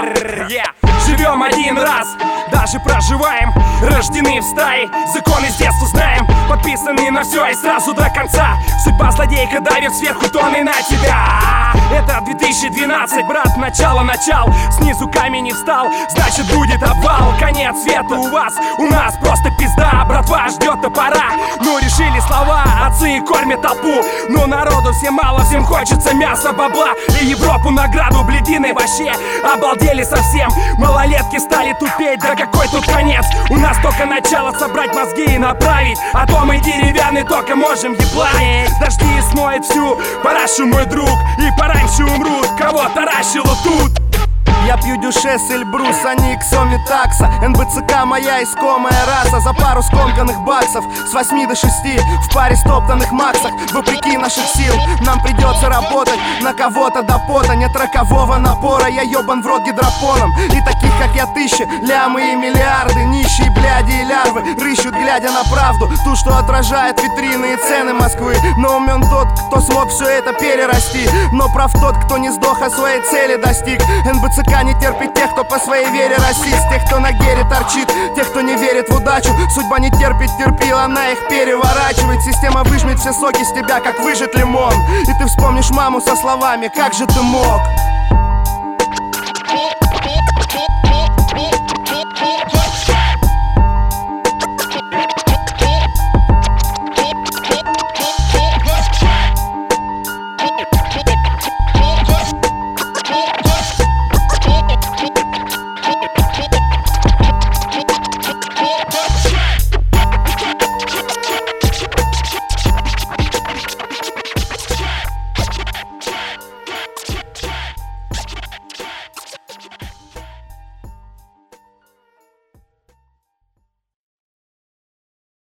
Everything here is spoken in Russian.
Живем один раз, даже проживаем, рождены в стае. Законы с детства знаем, подписаны на все и сразу до конца. Судьба злодейка давит сверху тонны на тебя. Это 2012, брат, начало начал. Снизу камень не встал, значит будет обвал. Конец света у вас, у нас просто пизда. Братва ждет топора, ну решили слова. Отцы кормят толпу, но народу всем мало. Всем хочется мяса, бабла и Европу награду. Бледины вообще обалдели совсем. Малолетки стали тупеть, да какой тут конец? У нас только начало, собрать мозги и направить. А то мы деревянный только можем еблать. Дожди смоет всю парашу, мой друг, и пораньше умрут, кого таращило тут. Я пью дюшес, Эльбрус, а не Иксоми такса. НБЦК моя искомая раса. За пару скомканных баксов с 8 до 6 в паре стоптанных максах. Вопреки наших сил нам придется работать на кого-то до пота. Нет рокового напора, я ебан в рот гидропоном. И таких как я тысячи, лямы и миллиарды. Нищие бляди и лярвы рыщут, глядя на правду, ту, что отражает витрины и цены Москвы. Но умен тот, кто смог все это перерасти. Но прав тот, кто не сдох, а своей цели достиг. НБЦК не терпит тех, кто по своей вере расист. Тех, кто на гере торчит, тех, кто не верит в удачу. Судьба не терпит терпил, она их переворачивает. Система выжмет все соки с тебя, как выжат лимон. И ты вспомнишь маму со словами: как же ты мог?